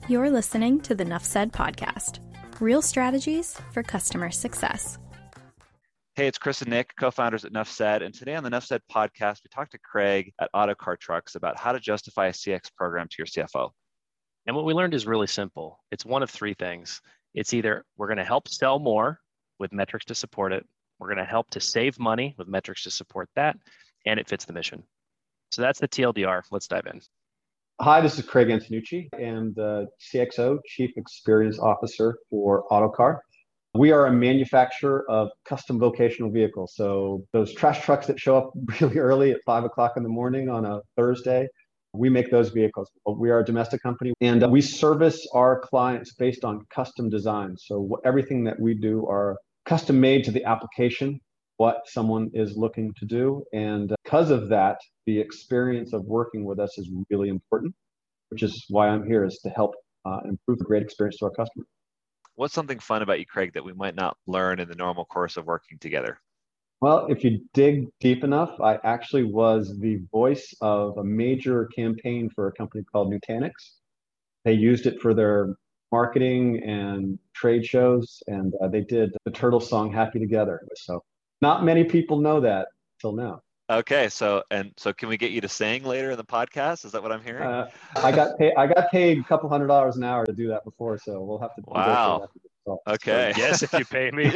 You're listening to the Nuff Said podcast, real strategies for customer success. Hey, it's Chris and Nick, co-founders at Nuff Said, and today on the Nuff Said podcast, we talked to Craig at Autocar Trucks about how to justify a CX program to your CFO. And what we learned is really simple. It's one of three things. It's either we're going to help sell more with metrics to support it, we're going to help to save money with metrics to support that, and it fits the mission. So that's the TLDR. Let's dive in. Hi, this is Craig Antonucci. I am the CXO, Chief Experience Officer for Autocar. We are a manufacturer of custom vocational vehicles. So those trash trucks that show up really early at 5 o'clock in the morning on a Thursday, we make those vehicles. We are a domestic company, and we service our clients based on custom design. So everything that we do are custom made to the application, what someone is looking to do. And because of that, the experience of working with us is really important, which is why I'm here, is to help improve the great experience to our customers. What's something fun about you, Craig, that we might not learn in the normal course of working together? Well, if you dig deep enough, I actually was the voice of a major campaign for a company called Nutanix. They used it for their marketing and trade shows, and they did the Turtle song "Happy Together." So not many people know that till now. Okay, so can we get you to sing later in the podcast? Is that what I'm hearing? I got paid a couple $100 an hour to do that before, so we'll have to. Wow. Okay. Yes, if you pay me.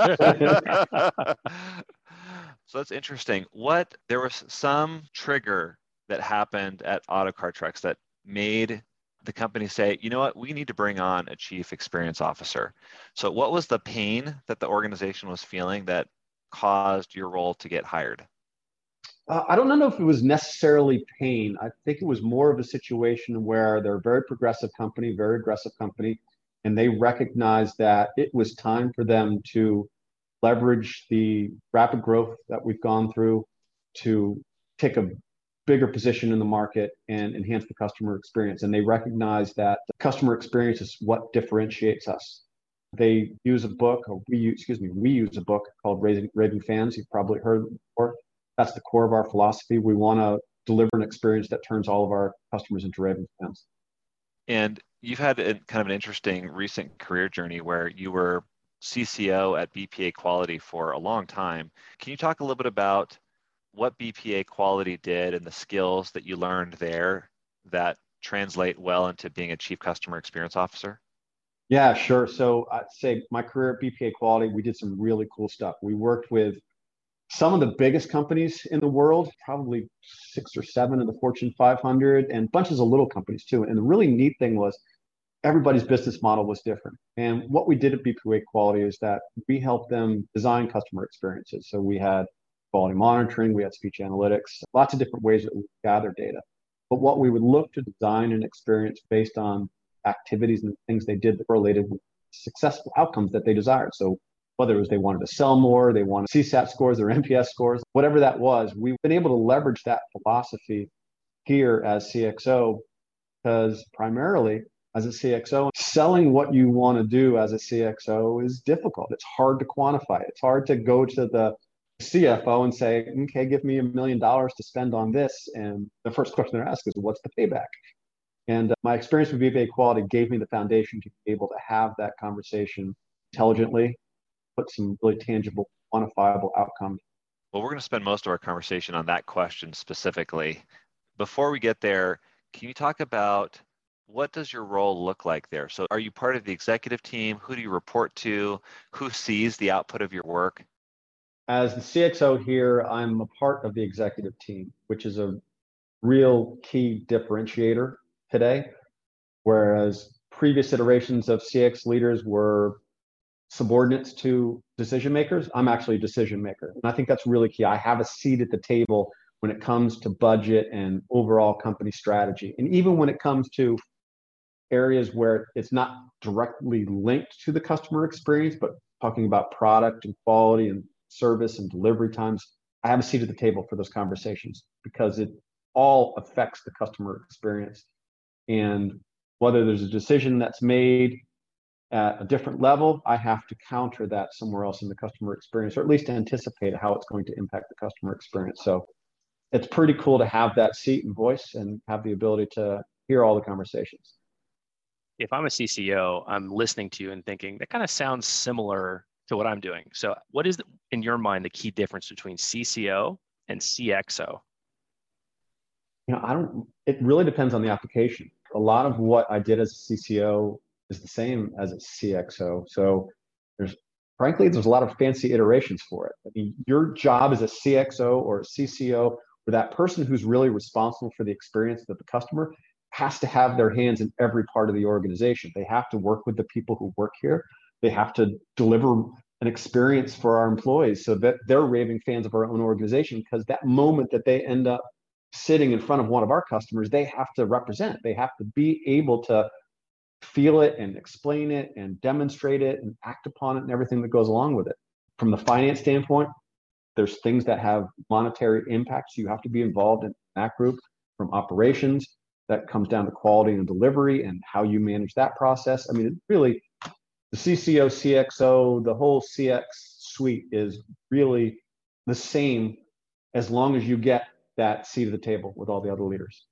So that's interesting. There was some trigger that happened at Autocar Trucks that made the company say, you know what, we need to bring on a chief experience officer. So what was the pain that the organization was feeling that caused your role to get hired? I don't know if it was necessarily pain. I think it was more of a situation where they're a very progressive company, very aggressive company, and they recognized that it was time for them to leverage the rapid growth that we've gone through to take a bigger position in the market and enhance the customer experience. And they recognize that the customer experience is what differentiates us. They use a book, or we use a book called Raving Fans. You've probably heard before. That's the core of our philosophy. We want to deliver an experience that turns all of our customers into raving fans. And you've had kind of an interesting recent career journey where you were CCO at BPA Quality for a long time. Can you talk a little bit about what BPA Quality did and the skills that you learned there that translate well into being a chief customer experience officer? Yeah, sure. So I'd say my career at BPA Quality, we did some really cool stuff. We worked with some of the biggest companies in the world, probably 6 or 7 of the Fortune 500, and bunches of little companies too. And the really neat thing was everybody's business model was different. And what we did at BPA Quality is that we helped them design customer experiences. So we had quality monitoring, we had speech analytics, lots of different ways that we gather data. But what we would look to design an experience based on activities and things they did that related with successful outcomes that they desired. So whether it was they wanted to sell more, they wanted CSAT scores or NPS scores, whatever that was, we've been able to leverage that philosophy here as CXO, because primarily as a CXO, selling what you want to do as a CXO is difficult. It's hard to quantify. It's hard to go to the CFO and say, okay, give me $1 million to spend on this. And the first question they're asked is, what's the payback? And my experience with BPA Quality gave me the foundation to be able to have that conversation intelligently, put some really tangible, quantifiable outcomes. Well, we're going to spend most of our conversation on that question specifically. Before we get there, can you talk about what does your role look like there? So are you part of the executive team? Who do you report to? Who sees the output of your work? As the CXO here, I'm a part of the executive team, which is a real key differentiator today, whereas previous iterations of CX leaders were subordinates to decision makers. I'm actually a decision maker. And I think that's really key. I have a seat at the table when it comes to budget and overall company strategy. And even when it comes to areas where it's not directly linked to the customer experience, but talking about product and quality and service and delivery times, I have a seat at the table for those conversations because it all affects the customer experience. And whether there's a decision that's made at a different level, I have to counter that somewhere else in the customer experience, or at least anticipate how it's going to impact the customer experience. So it's pretty cool to have that seat and voice and have the ability to hear all the conversations. if I'm a CCO, I'm listening to you and thinking that kind of sounds similar to what I'm doing. So what is, in your mind, the key difference between CCO and CXO? It really depends on the application. A lot of what I did as a CCO is the same as a CXO. So frankly, there's a lot of fancy iterations for it. I mean, your job as a CXO or a CCO, or that person who's really responsible for the experience of the customer, has to have their hands in every part of the organization. They have to work with the people who work here. They have to deliver an experience for our employees so that they're raving fans of our own organization, because that moment that they end up sitting in front of one of our customers, they have to represent. They have to be able to feel it and explain it and demonstrate it and act upon it and everything that goes along with it. From the finance standpoint, there's things that have monetary impacts. You have to be involved in that group. From operations, that comes down to quality and delivery and how you manage that process. I mean, it really, the CCO, CXO, the whole CX suite is really the same as long as you get that seat at the table with all the other leaders.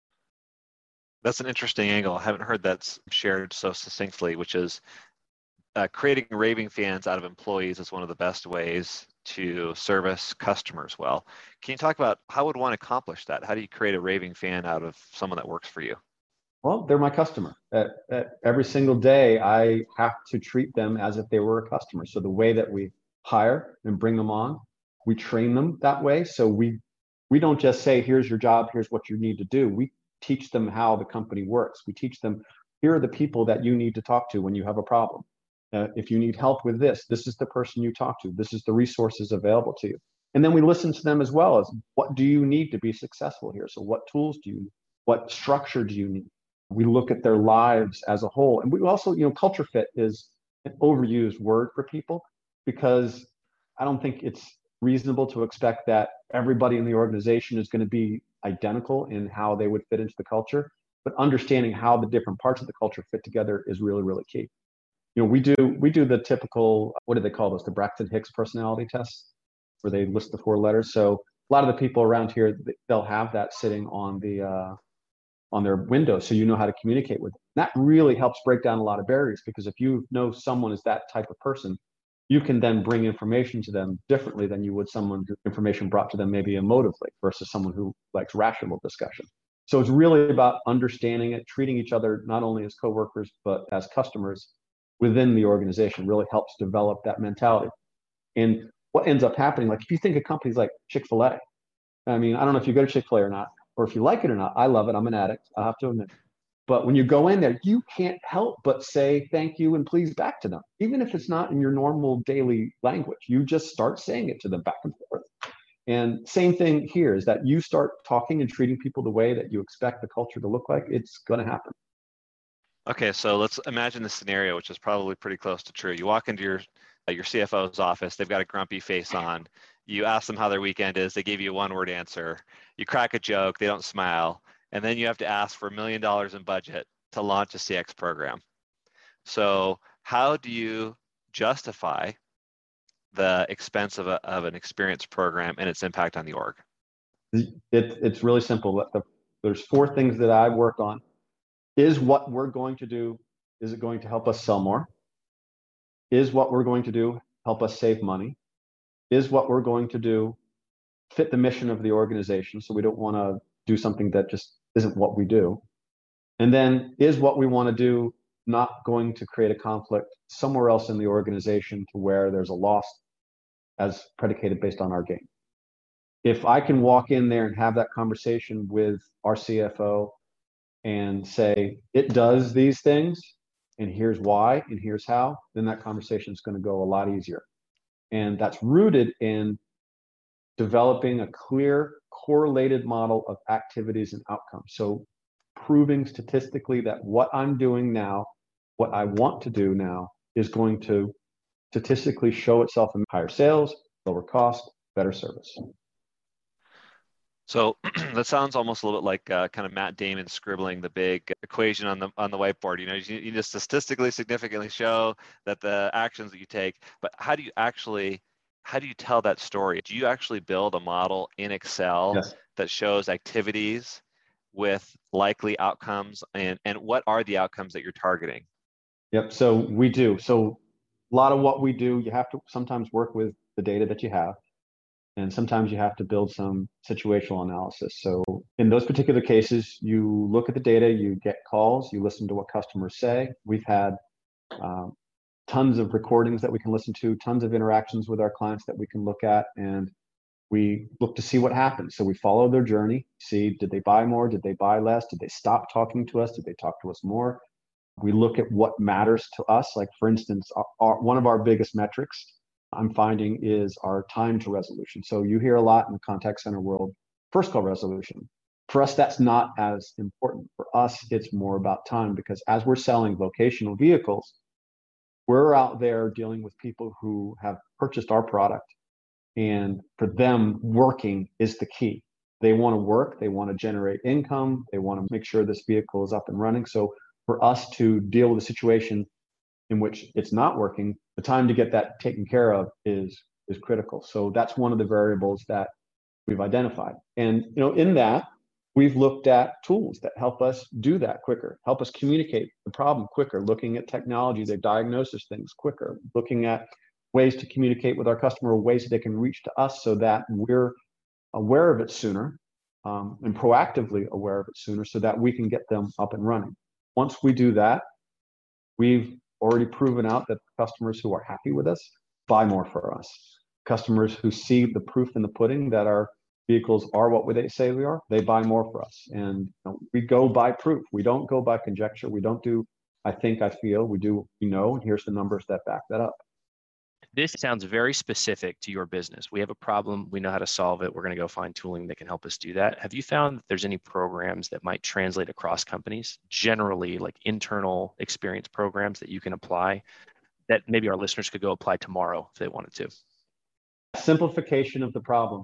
That's an interesting angle. I haven't heard that shared so succinctly, which is creating raving fans out of employees is one of the best ways to service customers well. Can you talk about how would one accomplish that? How do you create a raving fan out of someone that works for you? Well, they're my customer. Every single day, I have to treat them as if they were a customer. So the way that we hire and bring them on, we train them that way. So we don't just say, here's your job, here's what you need to do. We teach them how the company works. We teach them, here are the people that you need to talk to when you have a problem. If you need help with this, this is the person you talk to. This is the resources available to you. And then we listen to them as well as, what do you need to be successful here? So what tools do you need? What structure do you need? We look at their lives as a whole. And we also, culture fit is an overused word for people, because I don't think it's reasonable to expect that everybody in the organization is going to be identical in how they would fit into the culture. But understanding how the different parts of the culture fit together is really, really key. We do the typical, what do they call those? The Braxton Hicks personality tests, where they list the 4 letters. So a lot of the people around here, they'll have that sitting on their window, so you know how to communicate with them. That really helps break down a lot of barriers, because if you know someone is that type of person, you can then bring information to them differently than you would someone who information brought to them maybe emotively, versus someone who likes rational discussion. So it's really about understanding it, treating each other not only as coworkers, but as customers within the organization. Really helps develop that mentality. And what ends up happening, like if you think of companies like Chick-fil-A, I mean, I don't know if you go to Chick-fil-A or not, or if you like it or not. I love it. I'm an addict, I have to admit. But when you go in there, you can't help but say thank you and please back to them. Even if it's not in your normal daily language, you just start saying it to them back and forth. And same thing here is that you start talking and treating people the way that you expect the culture to look like, it's going to happen. Okay, so let's imagine the scenario, which is probably pretty close to true. You walk into your CFO's office, they've got a grumpy face on. You ask them how their weekend is, they give you a one-word answer. You crack a joke, they don't smile, and then you have to ask for $1 million in budget to launch a CX program. So how do you justify the expense of an experience program and its impact on the org? It's really simple. There's 4 things that I work on. Is what we're going to do, is it going to help us sell more? Is what we're going to do help us save money? Is what we're going to do fit the mission of the organization? So we don't want to do something that just isn't what we do. And then, is what we want to do not going to create a conflict somewhere else in the organization to where there's a loss as predicated based on our gain? If I can walk in there and have that conversation with our CFO and say, it does these things, and here's why, and here's how, then that conversation is going to go a lot easier. And that's rooted in developing a clear, correlated model of activities and outcomes. So proving statistically that what I'm doing now, what I want to do now, is going to statistically show itself in higher sales, lower cost, better service. So that sounds almost a little bit like kind of Matt Damon scribbling the big equation on the whiteboard. You need to statistically significantly show that the actions that you take. But how do you tell that story? Do you actually build a model in Excel Yes. that shows activities with likely outcomes, and what are the outcomes that you're targeting? Yep. So we do. So a lot of what we do, you have to sometimes work with the data that you have, and sometimes you have to build some situational analysis. So in those particular cases, you look at the data, you get calls, you listen to what customers say. We've had tons of recordings that we can listen to, tons of interactions with our clients that we can look at, and we look to see what happens. So we follow their journey, see, did they buy more? Did they buy less? Did they stop talking to us? Did they talk to us more? We look at what matters to us. Like, for instance, one of our biggest metrics I'm finding is our time to resolution. So you hear a lot in the contact center world, first call resolution. For us, that's not as important. For us, it's more about time, because as we're selling vocational vehicles, we're out there dealing with people who have purchased our product, and for them, working is the key. They want to work, they want to generate income, they want to make sure this vehicle is up and running. So for us to deal with a situation in which it's not working, the time to get that taken care of is critical. So that's one of the variables that we've identified. And in that, we've looked at tools that help us do that quicker, help us communicate the problem quicker, looking at technology that diagnoses things quicker, looking at ways to communicate with our customer, ways that they can reach to us so that we're aware of it sooner, and proactively aware of it sooner, so that we can get them up and running. Once we do that, we've already proven out that customers who are happy with us buy more for us. Customers who see the proof in the pudding that our vehicles are what they say we are, they buy more for us. And we go by proof. We don't go by conjecture. We don't do, I think, I feel. We do, and here's the numbers that back that up. This sounds very specific to your business. We have a problem. We know how to solve it. We're going to go find tooling that can help us do that. Have you found that there's any programs that might translate across companies, generally like internal experience programs that you can apply that maybe our listeners could go apply tomorrow if they wanted to? Simplification of the problem.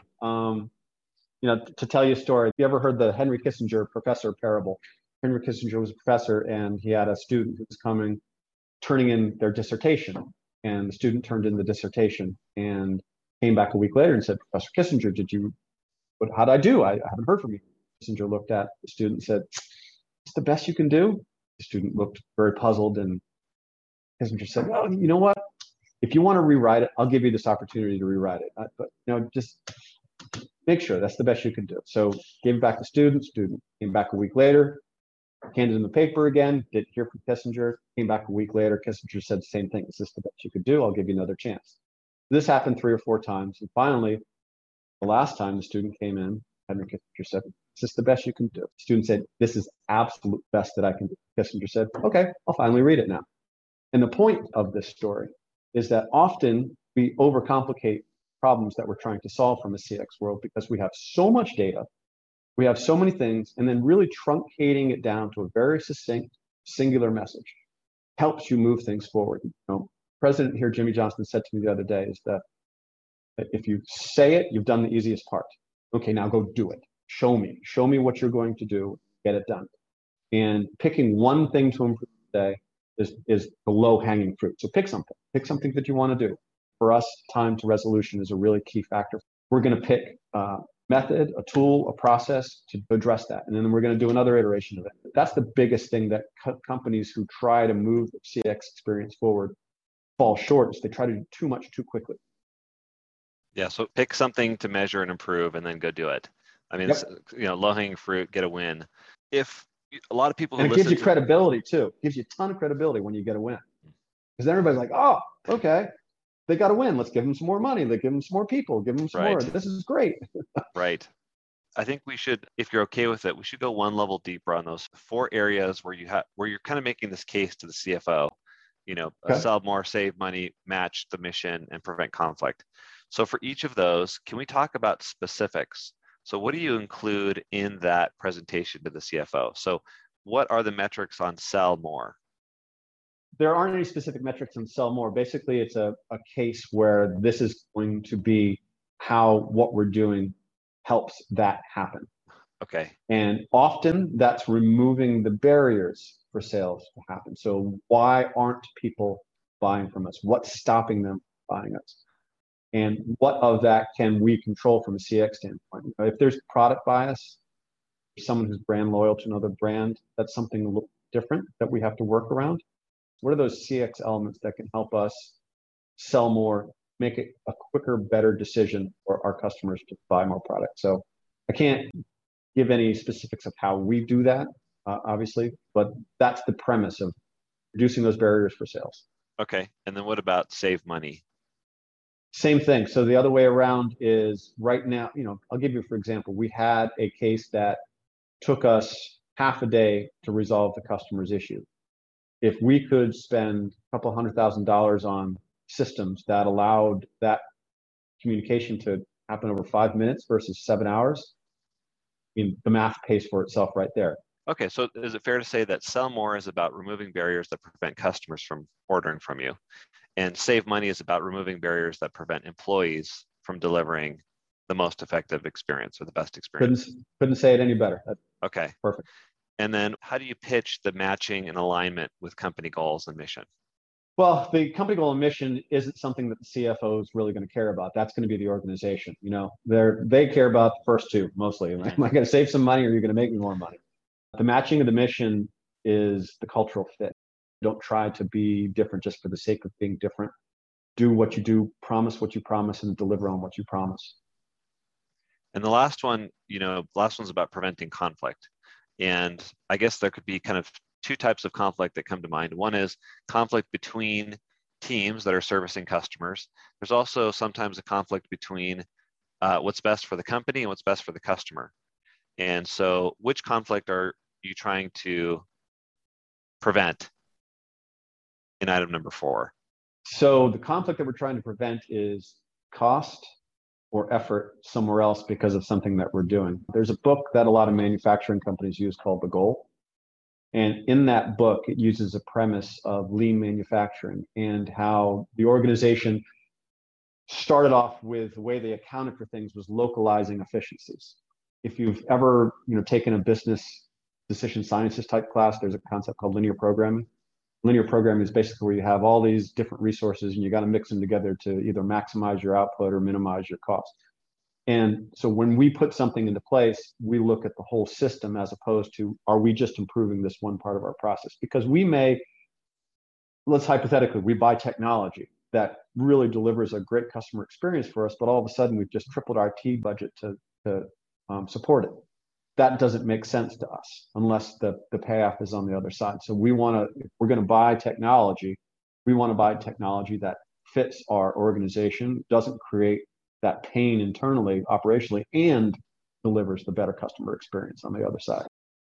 To tell you a story, have you ever heard the Henry Kissinger professor parable? Henry Kissinger was a professor, and he had a student who was turning in their dissertation. And the student turned in the dissertation and came back a week later and said, Professor Kissinger, how'd I do? I haven't heard from you. Kissinger looked at the student and said, it's the best you can do. The student looked very puzzled, and Kissinger said, well, you know what? If you want to rewrite it, I'll give you this opportunity to rewrite it. But just make sure that's the best you can do. So gave it back to the student came back a week later, handed in the paper again, didn't hear from Kissinger, came back a week later. Kissinger said the same thing. Is this the best you could do? I'll give you another chance. This happened 3 or 4 times. And finally, the last time the student came in, Henry Kissinger said, is this the best you can do? The student said, this is absolute best that I can do. Kissinger said, okay, I'll finally read it now. And the point of this story is that often we overcomplicate problems that we're trying to solve from a CX world, because we have so much data, we have so many things, and then really truncating it down to a very succinct, singular message helps you move things forward. President here, Jimmy Johnson, said to me the other day is that if you say it, you've done the easiest part. Okay, now go do it. Show me what you're going to do, get it done. And picking one thing to improve today is the low-hanging fruit. So pick something that you want to do. For us, time to resolution is a really key factor. We're going to pick a method, a tool, a process to address that. And then we're going to do another iteration of it. That's the biggest thing that companies who try to move the CX experience forward fall short, is they try to do too much too quickly. Yeah, so pick something to measure and improve and then go do it. I mean, yep. Low-hanging fruit, get a win. If a lot of people who and it gives you credibility too. It gives you a ton of credibility when you get a win. Because then everybody's like, oh, okay, they got a win. Let's give them some more money. Let's give them some more people. Give them some more. This is great. Right. I think we should, if you're okay with it, we should go one level deeper on those 4 areas where you're kind of making this case to the CFO. Sell more, save money, match the mission, and prevent conflict. So for each of those, can we talk about specifics? So what do you include in that presentation to the CFO? So what are the metrics on sell more? There aren't any specific metrics on sell more. Basically, it's a case where this is going to be how what we're doing helps that happen. Okay. And often that's removing the barriers for sales to happen. So why aren't people buying from us? What's stopping them from buying us? And what of that can we control from a CX standpoint? If there's product bias, someone who's brand loyal to another brand, that's something a little different that we have to work around. What are those CX elements that can help us sell more, make it a quicker, better decision for our customers to buy more product? So I can't give any specifics of how we do that, obviously, but that's the premise of reducing those barriers for sales. Okay. And then what about save money? Same thing. So the other way around is right now, I'll give you, for example, we had a case that took us half a day to resolve the customer's issue. If we could spend a couple $100,000 on systems that allowed that communication to happen over 5 minutes versus 7 hours, I mean, the math pays for itself right there. Okay, so is it fair to say that sell more is about removing barriers that prevent customers from ordering from you, and save money is about removing barriers that prevent employees from delivering the most effective experience or the best experience? Couldn't say it any better. That's okay, perfect. And then how do you pitch the matching and alignment with company goals and mission? Well, the company goal and mission isn't something that the CFO is really going to care about. That's going to be the organization. They care about the first two mostly. Am I going to save some money, or are you going to make me more money? The matching of the mission is the cultural fit. Don't try to be different just for the sake of being different. Do what you do, promise what you promise, and deliver on what you promise. And the last one's about preventing conflict. And I guess there could be kind of two types of conflict that come to mind. One is conflict between teams that are servicing customers. There's also sometimes a conflict between what's best for the company and what's best for the customer. And so which conflict are you trying to prevent in item number 4? So the conflict that we're trying to prevent is cost or effort somewhere else because of something that we're doing. There's a book that a lot of manufacturing companies use called The Goal. And in that book, it uses a premise of lean manufacturing and how the organization started off with the way they accounted for things was localizing efficiencies. If you've ever taken a business decision sciences type class, there's a concept called linear programming. Linear programming is basically where you have all these different resources and you got to mix them together to either maximize your output or minimize your cost. And so when we put something into place, we look at the whole system as opposed to, are we just improving this one part of our process? Because let's hypothetically, we buy technology that really delivers a great customer experience for us, but all of a sudden we've just tripled our IT budget to support it. That doesn't make sense to us unless the payoff is on the other side. So if we're going to buy technology, we want to buy technology that fits our organization, doesn't create that pain internally, operationally, and delivers the better customer experience on the other side.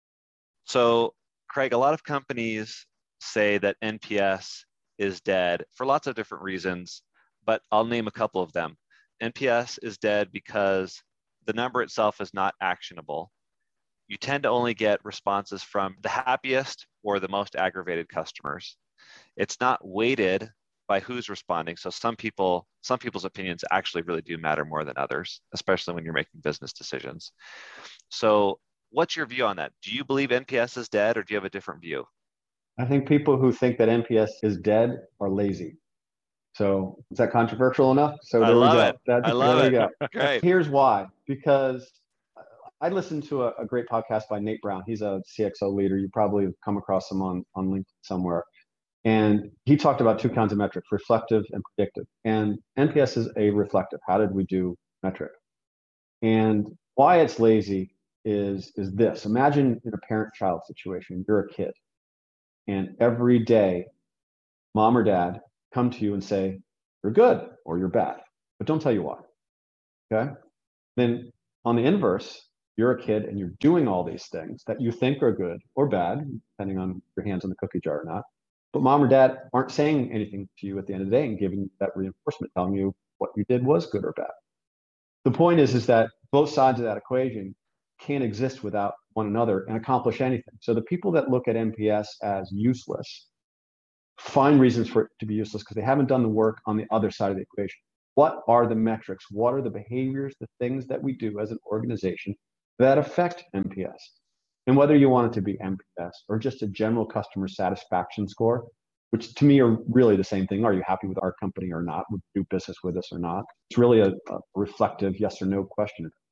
So, Craig, a lot of companies say that NPS is dead for lots of different reasons, but I'll name a couple of them. NPS is dead because the number itself is not actionable. You tend to only get responses from the happiest or the most aggravated customers. It's not weighted by who's responding. So some people's opinions actually really do matter more than others, especially when you're making business decisions. So what's your view on that? Do you believe NPS is dead, or do you have a different view? I think people who think that NPS is dead are lazy. So is that controversial enough? So there we go. I love it. Great. Here's why. Because I listened to a great podcast by Nate Brown. He's a CXO leader. You probably have come across him on LinkedIn somewhere. And he talked about two kinds of metrics, reflective and predictive. And NPS is a reflective. How did we do metric? And why it's lazy is this. Imagine in a parent-child situation, you're a kid. And every day, mom or dad come to you and say, you're good or you're bad, but don't tell you why. Okay? Then on the inverse, you're a kid and you're doing all these things that you think are good or bad, depending on your hands on the cookie jar or not. But mom or dad aren't saying anything to you at the end of the day and giving that reinforcement, telling you what you did was good or bad. The point is that both sides of that equation can't exist without one another and accomplish anything. So the people that look at NPS as useless find reasons for it to be useless because they haven't done the work on the other side of the equation. What are the metrics? What are the behaviors, the things that we do as an organization that affect NPS? And whether you want it to be NPS or just a general customer satisfaction score, which to me are really the same thing. Are you happy with our company or not? Would you do business with us or not? It's really a reflective yes or no question.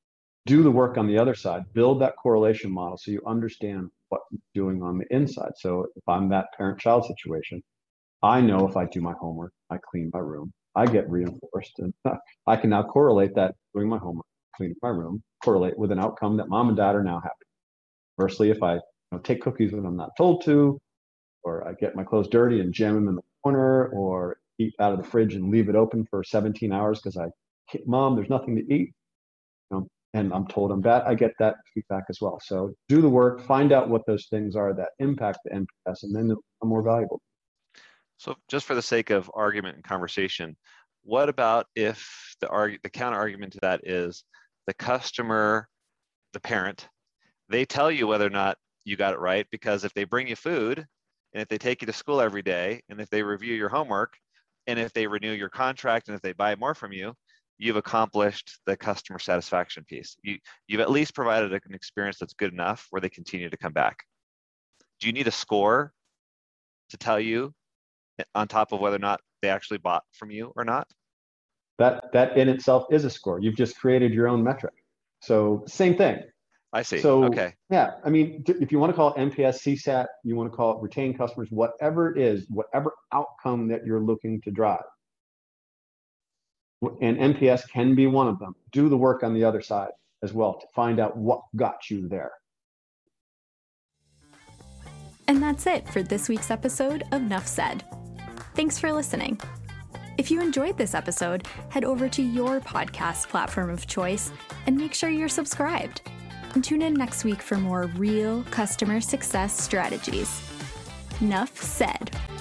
do the work on the other side, build that correlation model so you understand what you're doing on the inside. So if I'm that parent-child situation, I know if I do my homework, I clean my room, I get reinforced. And I can now correlate that doing my homework, cleaning my room, correlate with an outcome that mom and dad are now happy. Conversely, if I take cookies when I'm not told to, or I get my clothes dirty and jam them in the corner, or eat out of the fridge and leave it open for 17 hours because Mom, there's nothing to eat, and I'm told I'm bad, I get that feedback as well. So do the work, find out what those things are that impact the NPS, and then they're more valuable. So just for the sake of argument and conversation, what about if the counter argument to that is the customer, the parent, they tell you whether or not you got it right, because if they bring you food, and if they take you to school every day, and if they review your homework, and if they renew your contract, and if they buy more from you, you've accomplished the customer satisfaction piece. You've at least provided an experience that's good enough where they continue to come back. Do you need a score to tell you on top of whether or not they actually bought from you or not? That in itself is a score. You've just created your own metric. So same thing. I see. So, okay. Yeah, I mean, if you want to call it NPS, CSAT, you want to call it retained customers, whatever it is, whatever outcome that you're looking to drive. And NPS can be one of them. Do the work on the other side as well to find out what got you there. And that's it for this week's episode of Nuff Said. Thanks for listening. If you enjoyed this episode, head over to your podcast platform of choice and make sure you're subscribed. And tune in next week for more real customer success strategies. Nuff Said.